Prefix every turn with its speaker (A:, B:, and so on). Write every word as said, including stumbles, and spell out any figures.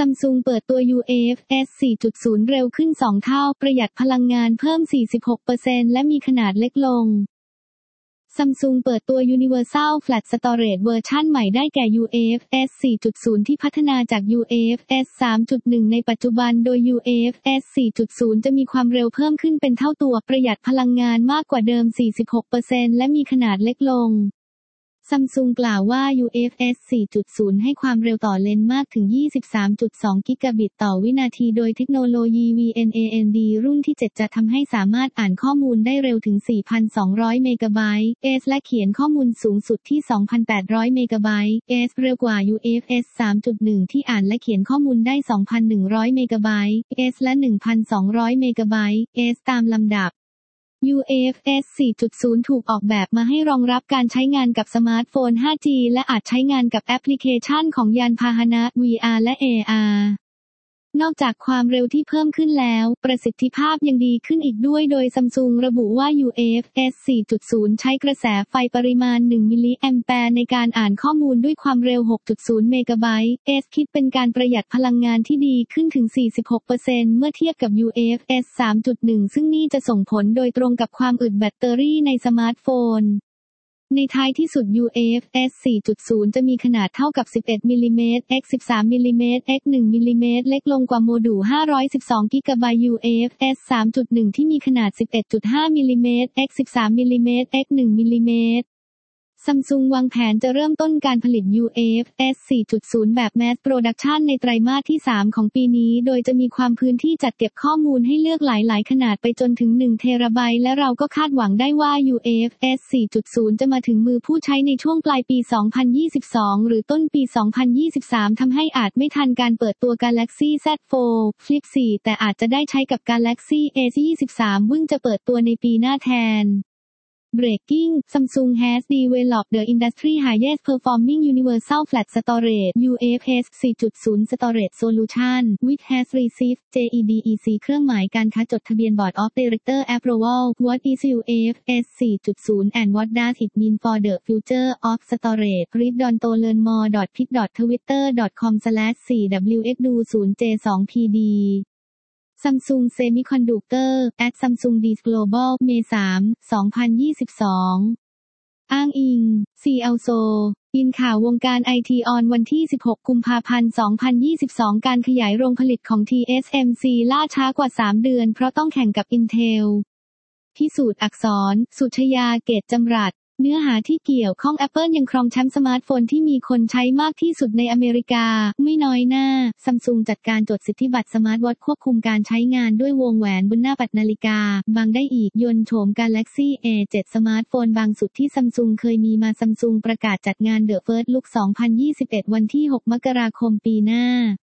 A: Samsung เปิดตัว ยู เอ เอฟ เอส สี่จุดศูนย์ เร็วขึ้นสองเท่าประหยัดพลังงานเพิ่ม สี่สิบหกเปอร์เซ็นต์ และมีขนาดเล็กลง Samsung เปิดตัว Universal Flash Storage เวอร์ชันใหม่ได้แก่ ยู เอ เอฟ เอส สี่จุดศูนย์ ที่พัฒนาจาก ยู เอ เอฟ เอส สามจุดหนึ่ง ในปัจจุบันโดย ยู เอ เอฟ เอส สี่จุดศูนย์ จะมีความเร็วเพิ่มขึ้นเป็นเท่าตัวประหยัดพลังงานมากกว่าเดิม สี่สิบหกเปอร์เซ็นต์ และมีขนาดเล็กลงSamsung กล่าวว่า ยู เอ เอฟ เอส สี่จุดศูนย์ ให้ความเร็วต่อเลนมากถึง ยี่สิบสามจุดสอง กิกะบิตต่อวินาทีโดยเทคโนโลยี วี เอ็น เอ เอ็น ดี รุ่นที่ เจ็ด จะทำให้สามารถอ่านข้อมูลได้เร็วถึง สี่พันสองร้อย เมกะไบต์ S และเขียนข้อมูลสูงสุดที่ สองพันแปดร้อย เมกะไบต์ S เร็วกว่า ยู เอ เอฟ เอส สามจุดหนึ่ง ที่อ่านและเขียนข้อมูลได้ สองพันหนึ่งร้อย เมกะไบต์ S และ หนึ่งพันสองร้อย เมกะไบต์ S ตามลำดับยู เอ เอฟ เอส สี่จุดศูนย์ ถูกออกแบบมาให้รองรับการใช้งานกับสมาร์ทโฟน ห้าจี และอาจใช้งานกับแอปพลิเคชันของยานพาหนะ วี อาร์ และ เอ อาร์ นอกจากความเร็วที่เพิ่มขึ้นแล้วประสิทธิภาพยังดีขึ้นอีกด้วยโดย Samsung ระบุว่า ยู เอ เอฟ เอส สี่จุดศูนย์ ใช้กระแสไฟปริมาณ หนึ่ง มิลลิแอมแปร์ในการอ่านข้อมูลด้วยความเร็ว หกจุดศูนย์ เมกะไบต์ S คิดเป็นการประหยัดพลังงานที่ดีขึ้นถึง สี่สิบหกเปอร์เซ็นต์ เมื่อเทียบกับ ยู เอ เอฟ เอส สามจุดหนึ่ง ซึ่งนี่จะส่งผลโดยตรงกับความอึดแบตเตอรี่ในสมาร์ทโฟนในท้ายที่สุด ยู เอ เอฟ เอส สี่จุดศูนย์ จะมีขนาดเท่ากับ สิบเอ็ด มิลลิเมตร เอ็กซ์ สิบสาม มิลลิเมตร เอ็กซ์ หนึ่ง มิลลิเมตร เล็กลงกว่าโมดูล ห้าร้อยสิบสอง กิกะไบต์ ยู เอ เอฟ เอส สามจุดหนึ่ง ที่มีขนาด สิบเอ็ดจุดห้า มิลลิเมตร เอ็กซ์ สิบสาม มิลลิเมตร เอ็กซ์ หนึ่ง มิลลิเมตรSamsung วางแผนจะเริ่มต้นการผลิต ยู เอ เอฟ เอส สี่จุดศูนย์ แบบ Mass Production ในไตรมาสที่ สาม ของปีนี้โดยจะมีความพื้นที่จัดเก็บข้อมูลให้เลือกหลายๆขนาดไปจนถึง หนึ่ง เทราไบต์และเราก็คาดหวังได้ว่า ยู เอ เอฟ เอส สี่จุดศูนย์ จะมาถึงมือผู้ใช้ในช่วงปลายปี สองพันยี่สิบสอง หรือต้นปี สองพันยี่สิบสาม ทำให้อาจไม่ทันการเปิดตัว Galaxy แซด โฟร์ Flip โฟร์ แต่อาจจะได้ใช้กับ Galaxy เอ ยี่สิบสาม ซึ่งจะเปิดตัวในปีหน้าแทนBreaking Samsung has developed the industry highest performing universal flash storage ยู เอ เอฟ เอส สี่จุดศูนย์ storage solution which has received เจ อี ดี อี ซี เครื่องหมายการค้าจดทะเบียน Board of Director approval What is ยู เอ เอฟ เอส สี่จุดศูนย์ and what does it mean for the future of storage Read on to learn more pic twitter dot com slash โฟร์ ดับเบิลยู เอ็กซ์ ดู ศูนย์ เจ ทู พี ดี Samsung Semiconductor at Samsung Dees Global เมษายน สองพันยี่สิบสองอ้างอิง ซี แอล โซ อินข่าววงการไอทีออนวันที่ สิบหก กุมภาพันธ์ สองพันยี่สิบสอง การขยายโรงผลิตของ ที เอส เอ็ม ซี ล่าช้ากว่า สาม เดือนเพราะต้องแข่งกับ Intel พิสูจน์อักษร สุชยา เกตจำรัดเนื้อหาที่เกี่ยวข้อง Apple ยังครองแชมป์สมาร์ทโฟนที่มีคนใช้มากที่สุดในอเมริกาไม่น้อยหน้า Samsung จัดการจดสิทธิบัตรสมาร์ทวอทช์ควบคุมการใช้งานด้วยวงแหวนบนหน้าปัดนาฬิกาบางได้อีกยนต์โฉม Galaxy เอ เจ็ด สมาร์ทโฟนบางสุดที่ Samsung เคยมีมา Samsung ประกาศจัดงาน The First Look สองพันยี่สิบเอ็ด วันที่ หก มกราคมปีหน้า